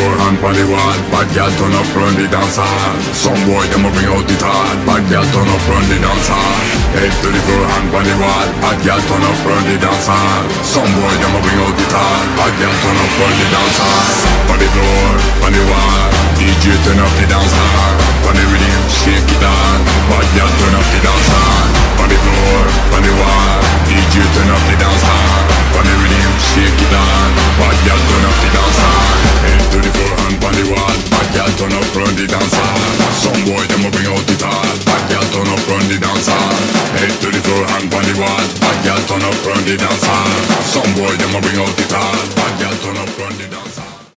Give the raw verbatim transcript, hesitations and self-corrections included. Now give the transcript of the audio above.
floor, hand on the wall. Bad girl turn up, run the dance hall. Some boy them a bring out the tall. Bad girl turn up, run the dance hall. Head to the floor, hand on the wall. Bad girl turn up, run the dance hall. Some boy them a bring out the tall. Bad girl turn up, run the dance hall. On the floor, on the wall. D J turn up the dance hall. On the rhythm, shake it on. Bad girl turn up the dance hall. On the floor, on the wall. D J turn up the dance hall. On the rhythm, shake it on. Bad girl turn up the dance hall. Head to the floor, hand on the wall. Bad girl turn up, run the dance hall. Some boy them a bring out the tall. Bad girl turn up, run the dance hall. Head to the floor, hand on the wall. Bad girl turn up, run the dance hall. Some boy them a bring out the tall. Bad girl turn up, run the dance hall.